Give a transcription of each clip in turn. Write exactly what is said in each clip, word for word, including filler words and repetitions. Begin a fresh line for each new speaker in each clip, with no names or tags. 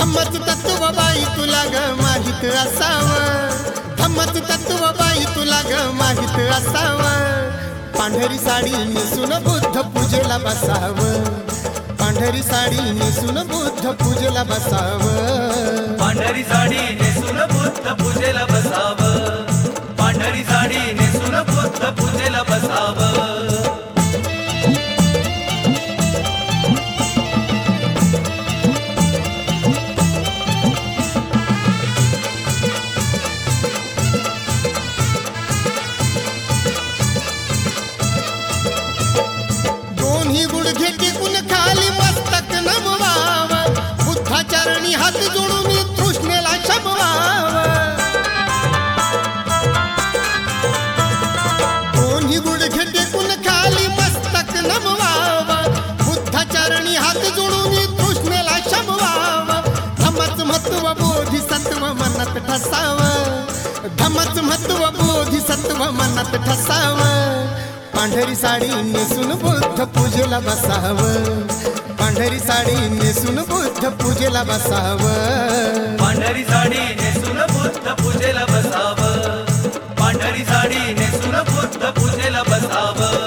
धम्मच तत्व बाई तुला ग माहित असावं, धम्मच तत्व बाई तुला ग माहित असावं. पांढरी साडी नेसून बुद्ध पूजेला बसावं, पांढरी साडी नेसून बुद्ध पूजेला बसावं.
पांढरी साडी नेसून बुद्ध पूजेला बसावं, पांढरी साडी नेसून बुद्ध पूजेला बसावं.
दोन्ही गुडघे टेकून खाली मस्तक नमवावं, बुद्धाचरणी हात जोडून तृष्णेला शमवावं. दोन्ही गुडघे टेकून खाली मस्तक नमवावं, बुद्धाचरणी हात जोडून तृष्णेला शमवावं. धम्मच महत्व बोधिसत्व मनात ठसावं, धम्मच महत्व बोधिसत्व मनात ठसावं. पांढरी साडी नेसून बुद्ध पूजेला बसावं, पांढरी साडी नेसून बुद्ध पूजेला बसावं.
पांढरी साडी नेसून बुद्ध पूजेला बसावं, पांढरी साडी नेसून बुद्ध पूजेला बसावं.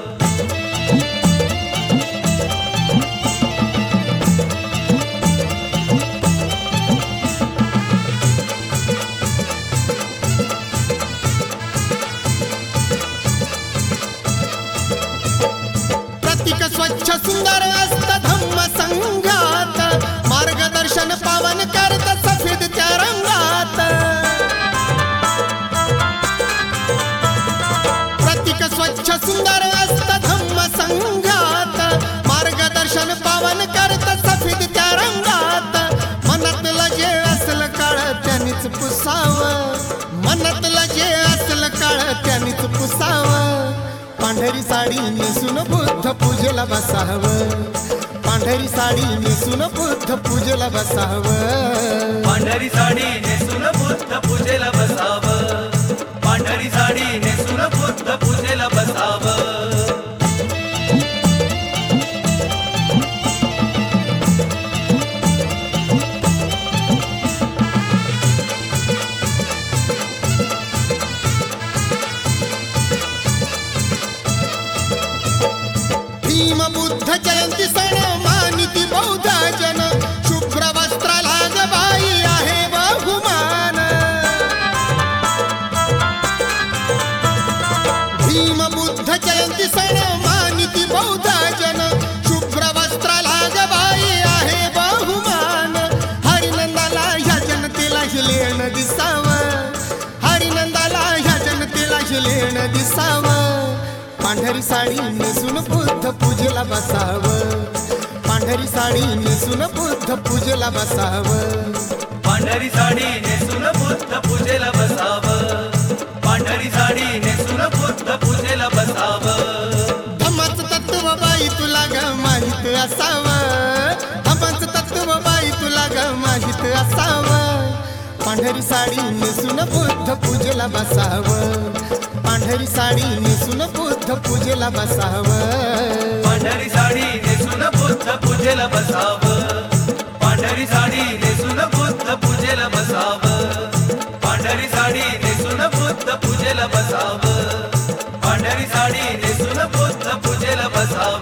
प्रतीक स्वच्छ सुंदर असत धम्म संघात, मार्गदर्शन पावन करत सफेद त्या रंगात. प्रतीक स्वच्छ सुंदर असत धम्म संघात, मार्गदर्शन पावन करत सफेद त्या रंगात. मनातलं जे असलं काळ त्यांनीच पुसावं, मनातलं जे असलं काळ त्यांनीच पुसावं. पांढरी साडी नेसून बुद्ध पूजेला बसावं, पांढरी साडी नेसून बुद्ध पूजेला बसावं.
पांढरी साडी नेसून बुद्ध पूजेला बसावं, पांढरी साडी नेसून बुद्ध पूजेला बसावं.
भीम बुद्ध जयंती सण मानिती बौद्ध जन, शुभ्र वस्त्राला ग बाई आहे बहुमान. भीम बुद्ध जयंती सण मानिती बौद्ध जन, शुभ्र वस्त्राला ग बाई आहे बहुमान. हरिनंदाला ह्या जनतेला हिलेण दिसावं, हरिनंदाला ह्या जनतेला हिलेण दिसावं. पांढरी साडी नेसून बुद्ध पूजेला बसावं, पांढरी साडी नेसून बुद्ध पूजेला बसावं.
पांढरी साडी नेसून बुद्ध पूजेला बसावं, पांढरी साडी नेसून बुद्ध पूजेला बसावं.
धम्मच तत्व बाई तुला ग माहित असावं, धम्मच तत्व बाई तुला ग माहित असावं. पांढरी साडी नेसून बुद्ध पूजेला बसावं, पांढरी साडी नेसून बुद्ध पूजेला बसावं.
पांढरी साडी नेसून बुद्ध पूजेला बसावं, पांढरी साडी नेसून बुद्ध पूजेला बसावं. पांढरी साडी नेसून बुद्ध पूजेला बसावं, पांढरी साडी नेसून बुद्ध पूजेला बसावं.